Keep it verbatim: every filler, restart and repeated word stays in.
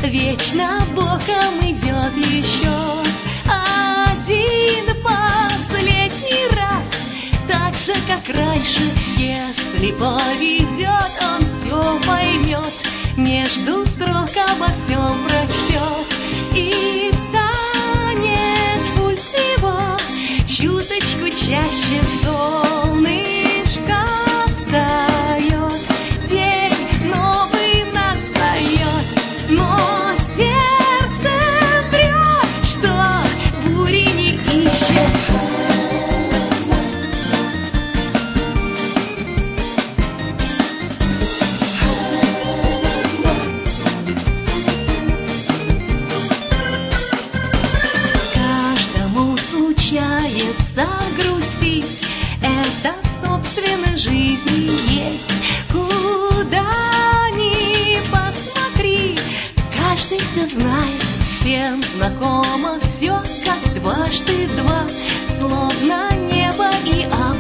вечно боком идет еще один последний раз. Так же, как раньше, если повезет, он все поймет, между строк обо всем прочтет, и станет пульс его чуточку чаще. Солнышко встает, день новый настает, но сердце врет, что бури не ищет. Каждому случается грустить, это собственной жизни есть. Куда ни посмотри, каждый все знает, всем знакомо все, как дважды два, словно небо и